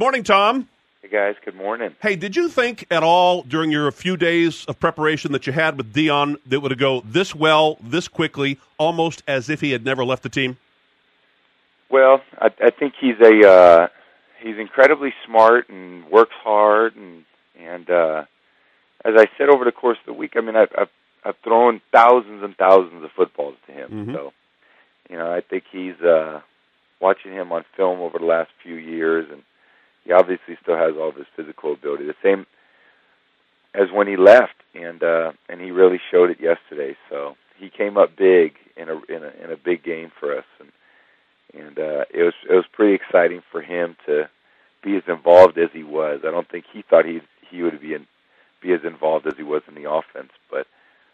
morning, Tom. Hey, guys. Good morning. Hey, did you think at all during your few days of preparation that you had with Deion that it would go this well, this quickly, almost as if he had never left the team? Well, I think he's incredibly smart and works hard, and as I said over the course of the week, I mean, I've thrown thousands and thousands of footballs to him. Mm-hmm. So, I think he's watching him on film over the last few years, and he obviously still has all of his physical ability, the same as when he left, and he really showed it yesterday. So he came up big in a big game for us, and it was pretty exciting for him to be as involved as he was. I don't think he thought he would be as involved as he was in the offense, but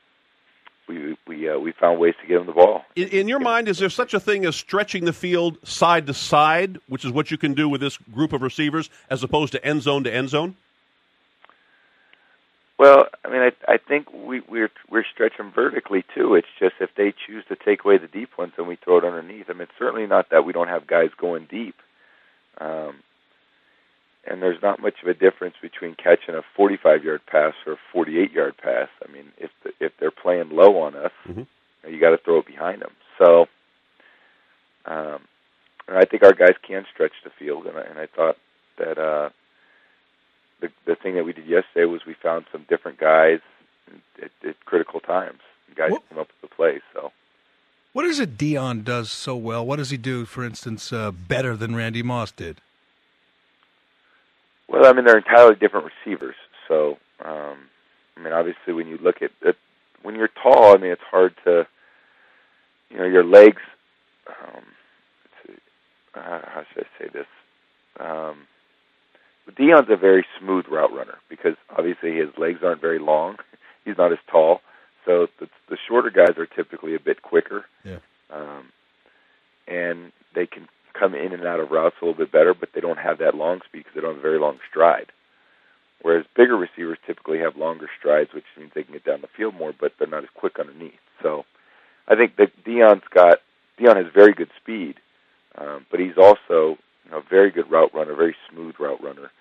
we found ways to get him the ball. In your mind, is there such a thing as stretching the field side to side, which is what you can do with this group of receivers, as opposed to end zone to end zone? Well, I mean, I think we're stretching vertically too. It's just if they choose to take away the deep ones, then we throw it underneath. I mean, it's certainly not that we don't have guys going deep. And there's not much of a difference between catching a 45-yard pass or a 48-yard pass. I mean, if they're playing low on us, mm-hmm. you got to throw it behind them. So, and I think our guys can stretch the field, and I thought that the thing that we did yesterday was we found some different guys at critical times. Guys came up with the play. So, what is it Deion does so well? What does he do, for instance, better than Randy Moss did? Well, I mean, they're entirely different receivers. So, I mean, obviously, when you look at it, when you're tall, I mean, it's hard to, your legs. How should I say this? Deion's a very smooth route runner because obviously his legs aren't very long. He's not as tall, so the shorter guys are typically a bit quicker. Yeah. And they can come in and out of routes a little bit better, but they don't have that long speed because they don't have a very long stride. Whereas bigger receivers typically have longer strides, which means they can get down the field more, but they're not as quick underneath. So I think that Deion has very good speed, but he's also a very good route runner, very smooth route runner,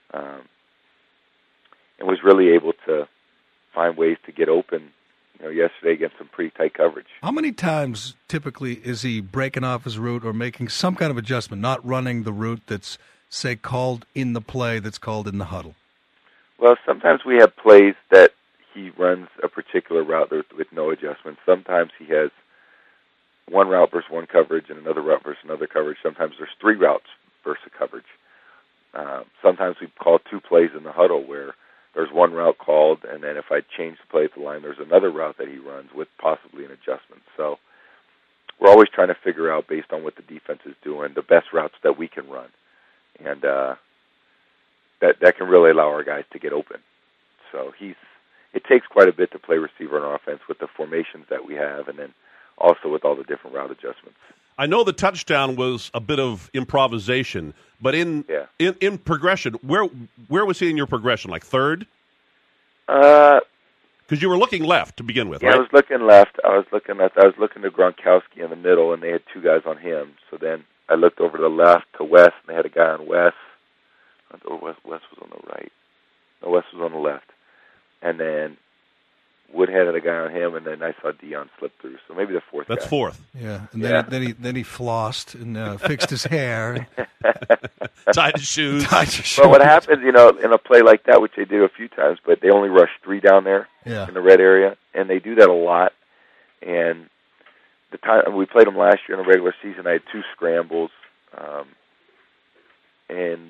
and was really able to find ways to get open yesterday against some pretty tight coverage. How many times typically is he breaking off his route or making some kind of adjustment, not running the route that's, say, called in the play that's called in the huddle? Well, sometimes we have plays that he runs a particular route with no adjustment. Sometimes he has one route versus one coverage and another route versus another coverage. Sometimes there's three routes versus a coverage. Sometimes we call two plays in the huddle where there's one route called, and then if I change the play at the line, there's another route that he runs with possibly an adjustment. So we're always trying to figure out, based on what the defense is doing, the best routes that we can run. And that can really allow our guys to get open. So it takes quite a bit to play receiver on offense with the formations that we have, and then also with all the different route adjustments. I know the touchdown was a bit of improvisation, but in progression, where was he in your progression? Like third? Because you were looking left to begin with, yeah, right? I was looking left. I was looking to Gronkowski in the middle, and they had two guys on him. So then I looked over to the left to West, and they had a guy on West. West was on the right. No, West was on the left. And then Woodhead had a guy on him, and then I saw Deion slip through. So maybe the fourth That's guy. fourth. Yeah, and then he flossed and fixed his hair. Tied his shoes. Well, what happens, in a play like that, which they did a few times, but they only rush three down there in the red area, and they do that a lot. And the time we played them last year in the regular season, I had two scrambles, and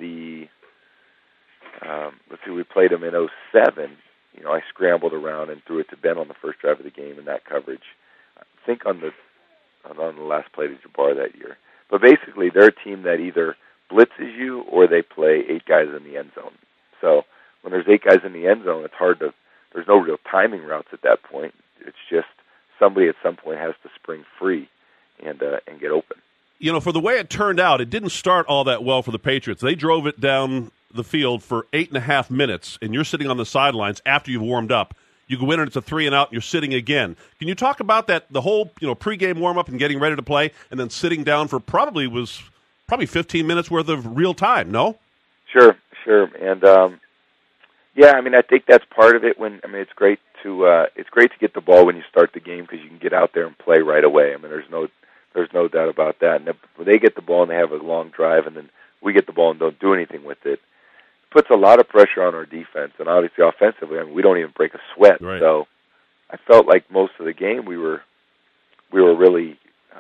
we played them in 2007. I scrambled around and threw it to Ben on the first drive of the game in that coverage. I think on the last play to Jabbar that year. But basically, they're a team that either blitzes you or they play 8 guys in the end zone. So when there's 8 guys in the end zone, it's hard to. There's no real timing routes at that point. It's just somebody at some point has to spring free and get open. For the way it turned out, it didn't start all that well for the Patriots. They drove it down the field for 8.5 minutes, and you're sitting on the sidelines after you've warmed up. You go in and it's a 3 and out, and you're sitting again. Can you talk about that? The whole pregame warm up and getting ready to play, and then sitting down for probably 15 minutes worth of real time. No? Sure. And yeah, I mean, I think that's part of it. It's great to get the ball when you start the game because you can get out there and play right away. I mean, there's no doubt about that. And when they get the ball and they have a long drive, and then we get the ball and don't do anything with it, puts a lot of pressure on our defense. And obviously, offensively, I mean, we don't even break a sweat. Right. So I felt like most of the game we were really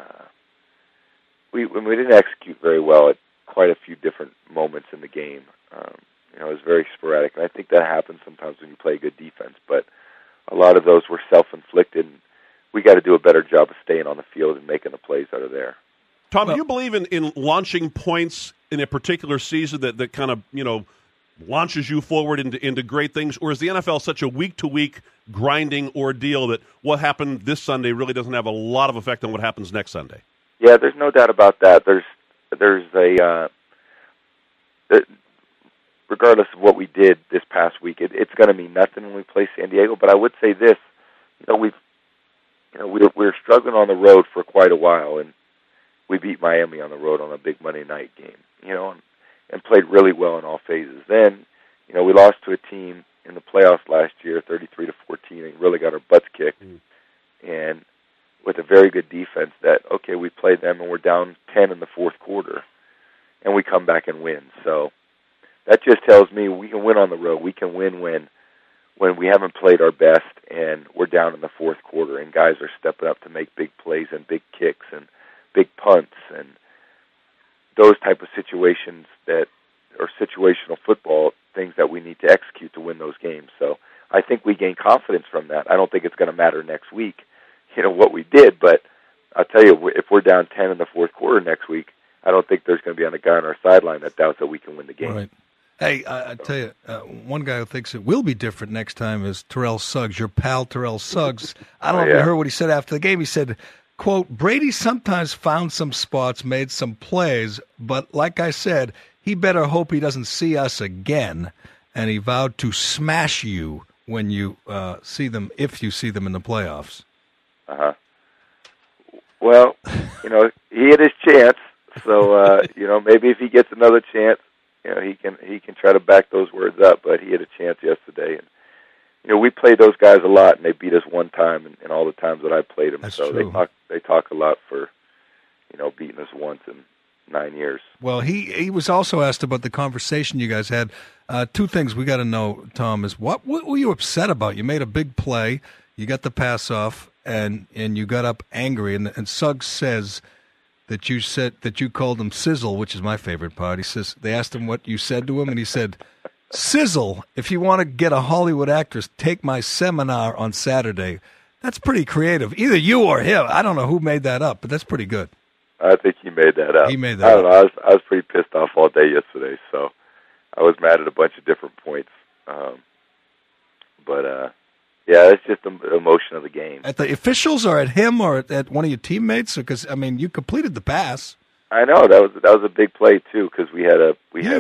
we didn't execute very well at quite a few different moments in the game. It was very sporadic, and I think that happens sometimes when you play good defense. But a lot of those were self-inflicted, and we got to do a better job of staying on the field and making the plays out of there. Tom, do you believe in launching points in a particular season that kind of, launches you forward into great things? Or is the NFL such a week-to-week grinding ordeal that what happened this Sunday really doesn't have a lot of effect on what happens next Sunday? Yeah, there's no doubt about that. Regardless of what we did this past week, it's going to mean nothing when we play San Diego. But I would say this, we were struggling on the road for quite a while, and we beat Miami on the road on a big Monday night game, and played really well in all phases. Then, we lost to a team in the playoffs last year, 33-14, and really got our butts kicked. And with a very good defense we played them and we're down 10 in the fourth quarter, and we come back and win. So that just tells me we can win on the road. We can win when we haven't played our best and we're down in the fourth quarter and guys are stepping up to make big plays and big kicks and big punts and those type of situations that are situational football, things that we need to execute to win those games. So I think we gain confidence from that. I don't think it's going to matter next week, what we did, but I'll tell you, if we're down 10 in the fourth quarter next week, I don't think there's going to be a guy on our sideline that doubts that we can win the game. Right. Hey, I tell you, one guy who thinks it will be different next time is Terrell Suggs, your pal Terrell Suggs. I don't know if you heard what he said after the game. He said, quote, Brady sometimes found some spots, made some plays, but like I said, he better hope he doesn't see us again. And he vowed to smash you when you see them, if you see them in the playoffs. Uh-huh. Well, he had his chance, so, maybe if he gets another chance, he can try to back those words up, but he had a chance yesterday. And, we played those guys a lot, and they beat us one time and all the times that I played them. That's so true. They talk a lot for, beating us once in 9 years. Well, he was also asked about the conversation you guys had. Two things we got to know, Tom, is what were you upset about? You made a big play, you got the pass off, and you got up angry, and Suggs says that you called him Sizzle, which is my favorite part. He says they asked him what you said to him, and he said, Sizzle, if you want to get a Hollywood actress, take my seminar on Saturday. That's pretty creative. Either you or him. I don't know who made that up, but that's pretty good. I think he made that up. He made that up. I don't know. I was pretty pissed off all day yesterday, so I was mad at a bunch of different points. Yeah, it's just the emotion of the game. At the officials or at him or at one of your teammates? Because, you completed the pass. I know. That was a big play, too, because we had a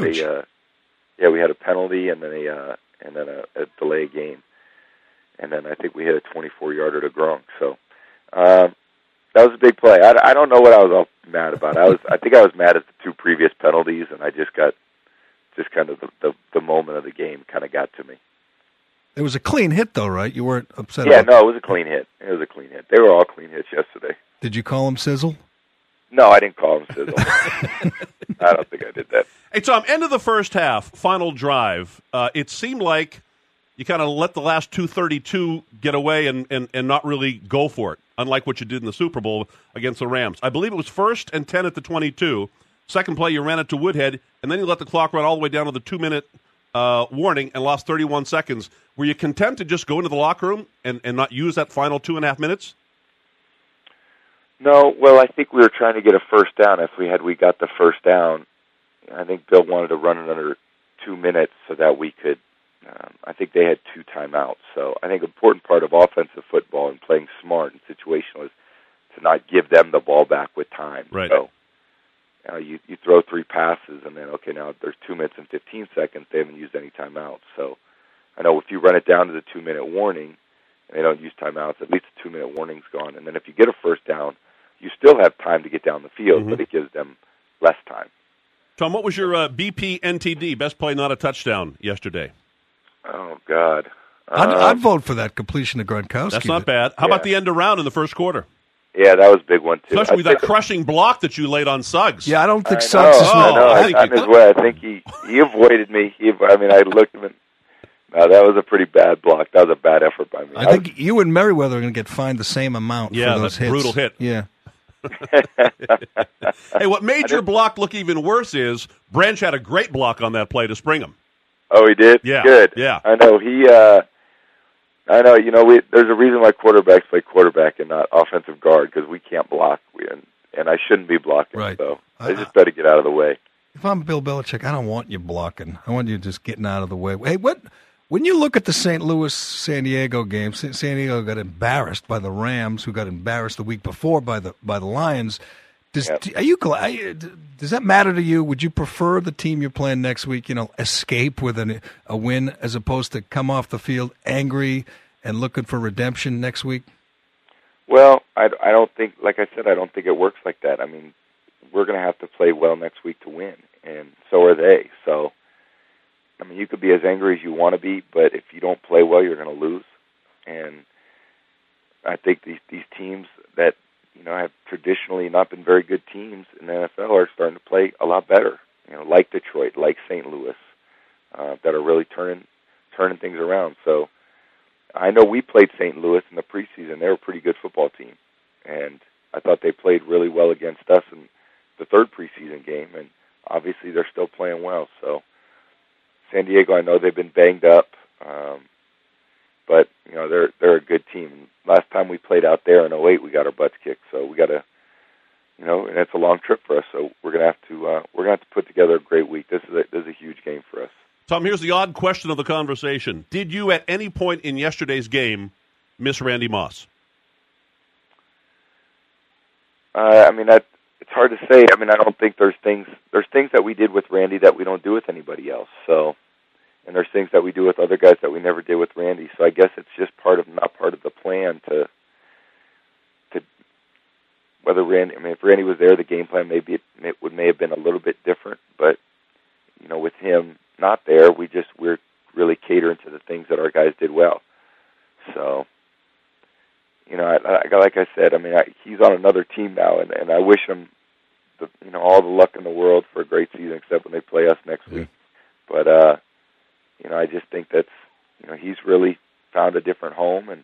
penalty and then a delay game. And then I think we hit a 24-yarder to Gronk. So that was a big play. I don't know what I was all mad about. I think I was mad at the two previous penalties, and I just kind of the moment of the game kind of got to me. It was a clean hit, though, right? You weren't upset about it? Yeah, no, it was a clean hit. It was a clean hit. They were all clean hits yesterday. Did you call him Sizzle? No, I didn't call him Sizzle. I don't think I did that. Hey, Tom, end of the first half, final drive, it seemed like you kind of let the last 2:32 get away and not really go for it, unlike what you did in the Super Bowl against the Rams. I believe it was 1st and 10 at the 22. Second play, you ran it to Woodhead, and then you let the clock run all the way down to the 2-minute warning and lost 31 seconds. Were you content to just go into the locker room and not use that final 2.5 minutes? No, well, I think we were trying to get a first down. If we got the first down, I think Bill wanted to run it under 2 minutes so that we could, I think they had 2 timeouts. So I think an important part of offensive football and playing smart and situational is to not give them the ball back with time. Right. So you throw 3 passes, and then, okay, now there's 2 minutes and 15 seconds. They haven't used any timeouts. So I know if you run it down to the 2-minute warning and they don't use timeouts, at least the 2-minute warning's gone. And then if you get a first down, you still have time to get down the field, but it gives them less time. Tom, what was your BPNTD, best play not a touchdown, yesterday? Oh, God. I'd vote for that completion of Gronkowski. That's not bad. How about the end around in the first quarter? Yeah, that was a big one, too. Especially with that crushing block that you laid on Suggs. Yeah, I don't think Suggs is not. I his way. I think he avoided me. I looked at him. No, that was a pretty bad block. That was a bad effort by me. I think you and Merriweather are going to get fined the same amount for those hits. Brutal hit. Yeah. Hey, what made your block look even worse is Branch had a great block on that play to spring him. Oh, he did? Yeah. Good. Yeah. I know. There's a reason why quarterbacks play quarterback and not offensive guard, because we can't block. And I shouldn't be blocking. Right. So I just better get out of the way. If I'm Bill Belichick, I don't want you blocking. I want you just getting out of the way. Hey, when you look at the St. Louis-San Diego game, San Diego got embarrassed by the Rams, who got embarrassed the week before by the Lions. Does that matter to you? Would you prefer the team you're playing next week, escape with a win as opposed to come off the field angry and looking for redemption next week? Well, I don't think, like I said, I don't think it works like that. I mean, we're going to have to play well next week to win, and so are they. So, I mean, you could be as angry as you want to be, but if you don't play well, you're going to lose. And I think these teams that have traditionally not been very good teams in the NFL are starting to play a lot better. Like Detroit, like St. Louis, that are really turning things around. So I know we played St. Louis in the preseason. They were a pretty good football team, and I thought they played really well against us in the third preseason game. And obviously, they're still playing well. So San Diego, I know they've been banged up, but they're a good team. Last time we played out there in 2008, we got our butts kicked. So we got to, and it's a long trip for us. So we're gonna have to put together a great week. This is a huge game for us. Tom, here's the odd question of the conversation: did you at any point in yesterday's game miss Randy Moss? It's hard to say. I mean, I don't think there's things that we did with Randy that we don't do with anybody else. So, and there's things that we do with other guys that we never did with Randy. So I guess it's just not part of the plan to whether Randy. I mean, if Randy was there, the game plan may have been a little bit different. But with him not there, we're really catering to the things that our guys did well. So, like I said, I mean, he's on another team now, and I wish him all the luck in the world for a great season, except when they play us next week. But I just think that's he's really found a different home, and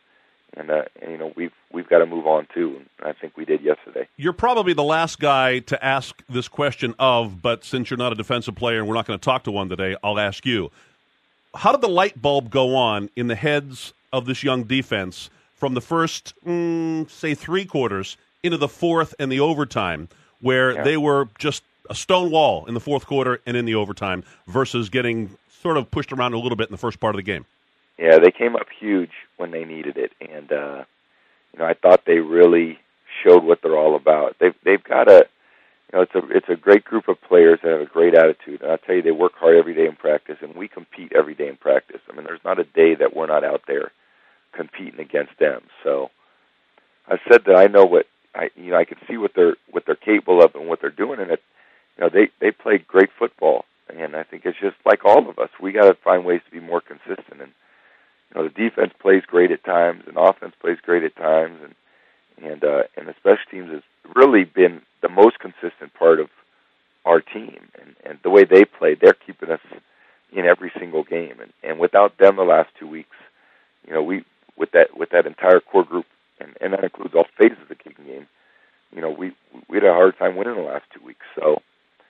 we've got to move on too. And I think we did yesterday. You're probably the last guy to ask this question of, but since you're not a defensive player and we're not going to talk to one today, I'll ask you: how did the light bulb go on in the heads of this young defense from the first, say, 3 quarters into the fourth and the overtime, where they were just a stone wall in the fourth quarter and in the overtime versus getting sort of pushed around a little bit in the first part of the game? Yeah, they came up huge when they needed it, and I thought they really showed what they're all about. They've got it's a great group of players that have a great attitude, and I'll tell you, they work hard every day in practice, and we compete every day in practice. I mean, there's not a day that we're not out there competing against them. So I said that I know what I can see what they're capable of and what they're doing, and they play great football, and I think it's just like all of us. We got to find ways to be more consistent, and the defense plays great at times, and offense plays great at times, and the special teams has really been the most consistent part of our team, and the way they play, they're keeping us in every single game, and without them the last 2 weeks, we with that entire core group, and that includes all phases of the kicking game, we had a hard time winning the last 2 weeks. So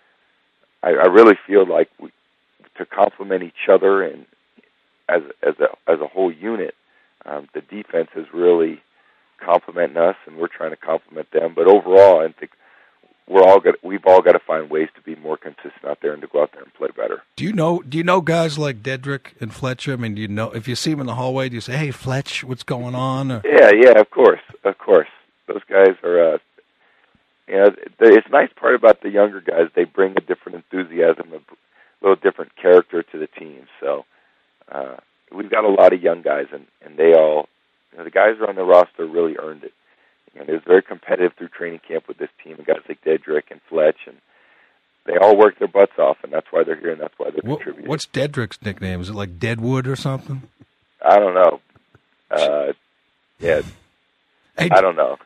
I really feel like to complement each other and as a whole unit, the defense is really complementing us, and we're trying to complement them. But overall, I think we've all got to find ways to be more consistent out there and to go out there and play better. Do you know guys like Dedrick and Fletcher? I mean, do you know if you see them in the hallway, do you say, "Hey, Fletch, what's going on?" Or? Yeah, of course. Those guys are. It's a nice part about the younger guys. They bring a different enthusiasm, a little different character to the team. So we've got a lot of young guys, and they all, the guys who are on the roster really earned it. And it was very competitive through training camp with this team, and guys like Dedrick and Fletch, and they all work their butts off, and that's why they're here, and that's why they're contributing. What's Dedrick's nickname? Is it like Deadwood or something? I don't know. Yeah, hey, I don't know.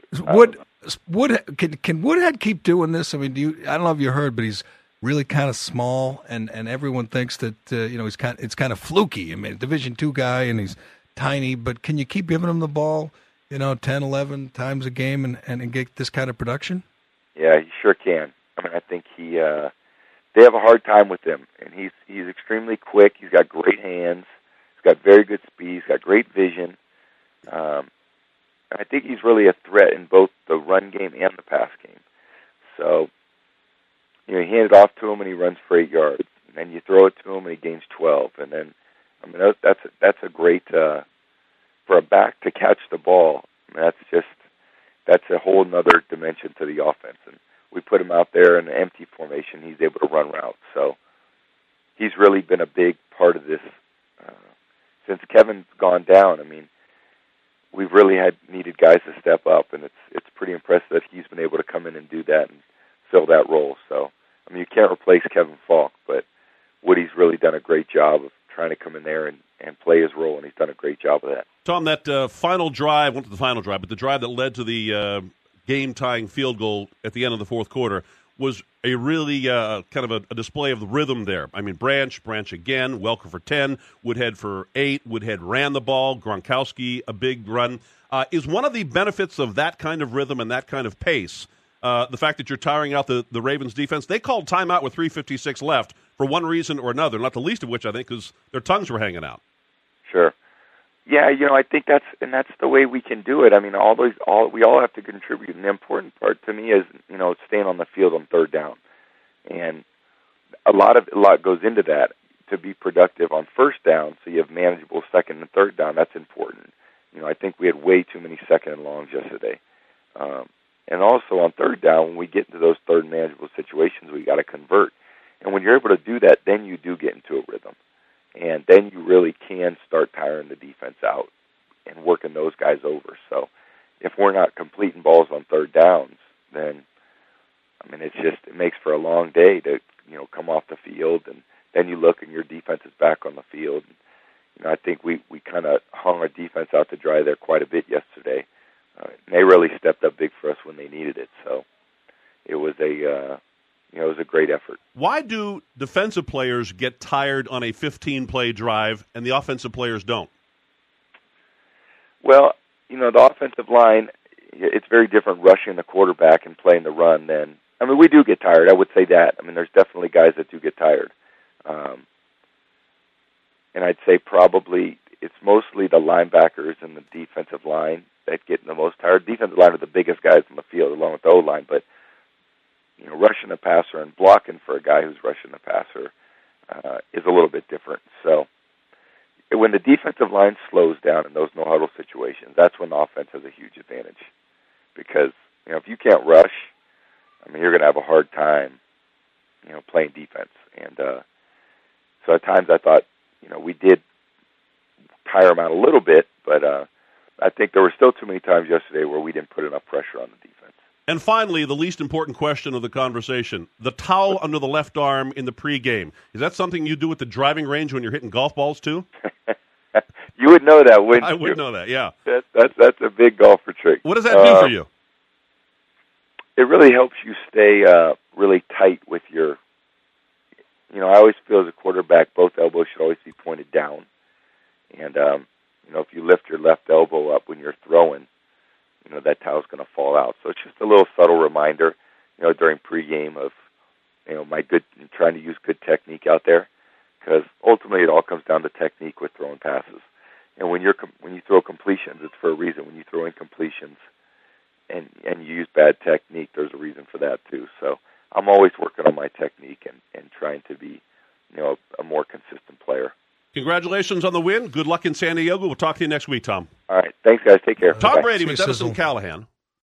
Can Woodhead keep doing this? I mean, I don't know if you heard, but he's really kind of small, and everyone thinks that it's kind of fluky. I mean, Division II guy, and he's tiny, but can you keep giving him the ball, 10, 11 times a game and get this kind of production? Yeah, he sure can. I mean, I think they have a hard time with him, and he's extremely quick. He's got great hands. He's got very good speed. He's got great vision. I think he's really a threat in both the run game and the pass game. So, you hand it off to him and he runs for 8 yards, and then you throw it to him and he gains 12. And then, I mean, that's a great for a back to catch the ball. I mean, that's a whole other dimension to the offense. And we put him out there in an empty formation. He's able to run routes. So he's really been a big part of this since Kevin's gone down. I mean, we've really needed guys to step up, and it's pretty impressive that he's been able to come in and do that and fill that role. So, I mean, you can't replace Kevin Falk, but Woody's really done a great job of trying to come in there and play his role, and he's done a great job of that. Tom, that final drive, went to the final drive, but the drive that led to the game-tying field goal at the end of the fourth quarter was a really kind of a display of the rhythm there. I mean, Branch again, Welker for 10, Woodhead for 8. Woodhead ran the ball, Gronkowski a big run. Is one of the benefits of that kind of rhythm and that kind of pace the fact that you're tiring out the Ravens defense? They called timeout with 3:56 left for one reason or another, not the least of which, I think, is their tongues were hanging out. Sure. Yeah, I think that's the way we can do it. I mean, we all have to contribute. And the important part to me is, staying on the field on third down. And a lot goes into that to be productive on first down, so you have manageable second and third down. That's important. I think we had way too many second and longs yesterday. And also on third down, when we get into those third manageable situations, we got to convert. And when you're able to do that, then you do get into a rhythm. And then you really can start tiring the defense out and working those guys over. So if we're not completing balls on third downs, then, I mean, it makes for a long day to, come off the field. And then you look and your defense is back on the field. And, I think we kind of hung our defense out to dry there quite a bit yesterday. And they really stepped up big for us when they needed it. So it was it was a great effort. Why do defensive players get tired on a 15-play drive and the offensive players don't? Well, the offensive line, it's very different rushing the quarterback and playing the run than, I mean, we do get tired. I would say that. I mean, there's definitely guys that do get tired. And I'd say probably it's mostly the linebackers and the defensive line that get the most tired. Defensive line are the biggest guys in the field, along with the O-line, but rushing the passer and blocking for a guy who's rushing the passer is a little bit different. So when the defensive line slows down in those no-huddle situations, that's when the offense has a huge advantage. Because, if you can't rush, I mean, you're going to have a hard time, playing defense. And so at times I thought, we did tire them out a little bit, but I think there were still too many times yesterday where we didn't put enough pressure on the defense. And finally, the least important question of the conversation, the towel under the left arm in the pregame. Is that something you do at the driving range when you're hitting golf balls, too? You would know that, wouldn't you? I would know that, yeah. That's a big golfer trick. What does that do for you? It really helps you stay really tight with your, I always feel as a quarterback, both elbows should always be pointed down. And, if you lift your left elbow up when you're throwing, that towel's going to fall out. So it's just a little subtle reminder, during pregame of, trying to use good technique out there, because ultimately it all comes down to technique with throwing passes. And when you throw completions, it's for a reason. When you throw incompletions and you use bad technique, there's a reason for that too. So I'm always working on my technique and trying to be, a more consistent player. Congratulations on the win. Good luck in San Diego. We'll talk to you next week, Tom. All right. Thanks, guys. Take care. Tom Bye. Brady with Edison Callahan.